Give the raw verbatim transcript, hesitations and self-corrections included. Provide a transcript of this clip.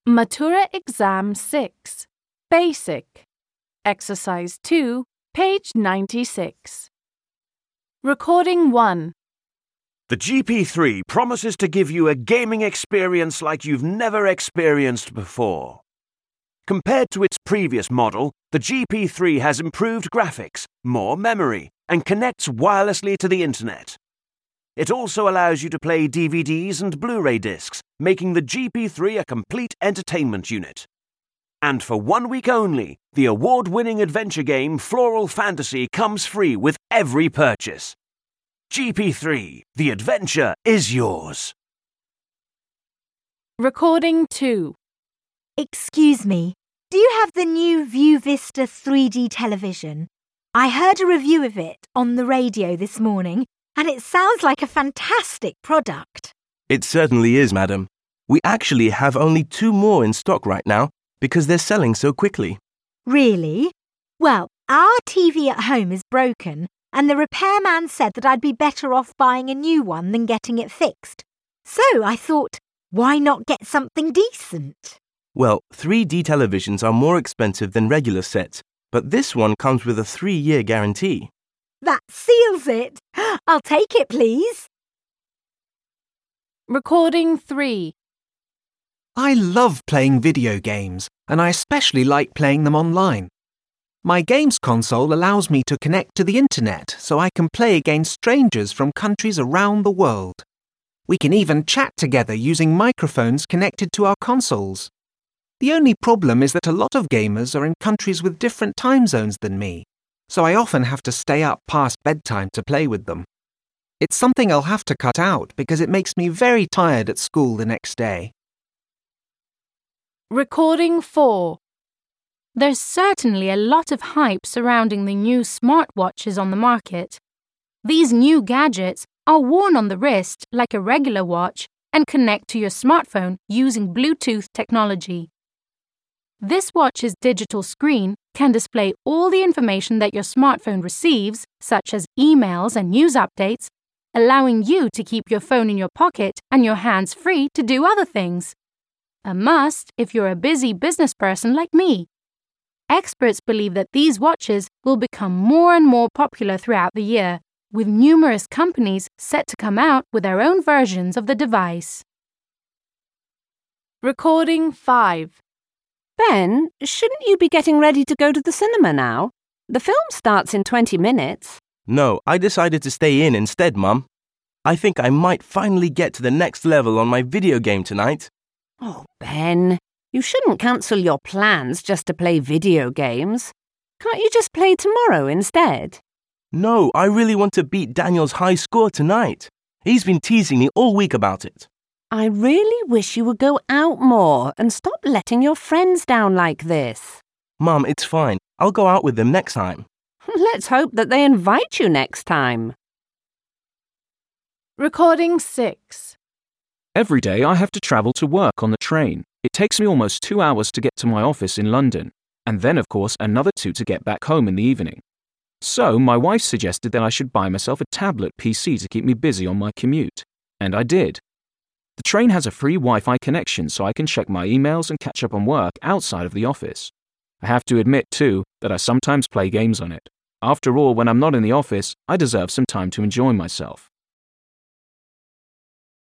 Matura Exam six, Basic, Exercise two, page ninety-six. Recording one. The G P three promises to give you a gaming experience like you've never experienced before. Compared to its previous model, the G P three has improved graphics, more memory, and connects wirelessly to the internet. It also allows you to play D V Ds and Blu-ray discs, making the G P three a complete entertainment unit. And for one week only, the award-winning adventure game Floral Fantasy comes free with every purchase. G P three, the adventure is yours. Recording two. Excuse me, do you have the new View Vista three D television? I heard a review of it on the radio this morning, and it sounds like a fantastic product. It certainly is, madam. We actually have only two more in stock right now because they're selling so quickly. Really? Well, our T V at home is broken, and the repairman said that I'd be better off buying a new one than getting it fixed. So I thought, why not get something decent? Well, three D televisions are more expensive than regular sets, but this one comes with a three-year guarantee. That seals it. I'll take it, please. Recording three. I love playing video games, and I especially like playing them online. My games console allows me to connect to the internet so I can play against strangers from countries around the world. We can even chat together using microphones connected to our consoles. The only problem is that a lot of gamers are in countries with different time zones than me, so I often have to stay up past bedtime to play with them. It's something I'll have to cut out because it makes me very tired at school the next day. Recording four. There's certainly a lot of hype surrounding the new smartwatches on the market. These new gadgets are worn on the wrist like a regular watch and connect to your smartphone using Bluetooth technology. This watch's digital screen can display all the information that your smartphone receives, such as emails and news updates, allowing you to keep your phone in your pocket and your hands free to do other things. A must if you're a busy business person like me. Experts believe that these watches will become more and more popular throughout the year, with numerous companies set to come out with their own versions of the device. Recording five. Ben, shouldn't you be getting ready to go to the cinema now? The film starts in twenty minutes. No, I decided to stay in instead, Mum. I think I might finally get to the next level on my video game tonight. Oh, Ben, you shouldn't cancel your plans just to play video games. Can't you just play tomorrow instead? No, I really want to beat Daniel's high score tonight. He's been teasing me all week about it. I really wish you would go out more and stop letting your friends down like this. Mum, it's fine. I'll go out with them next time. Let's hope that they invite you next time. Recording six. Every day I have to travel to work on the train. It takes me almost two hours to get to my office in London, and then, of course, another two to get back home in the evening. So my wife suggested that I should buy myself a tablet P C to keep me busy on my commute, and I did. The train has a free Wi-Fi connection so I can check my emails and catch up on work outside of the office. I have to admit, too, that I sometimes play games on it. After all, when I'm not in the office, I deserve some time to enjoy myself.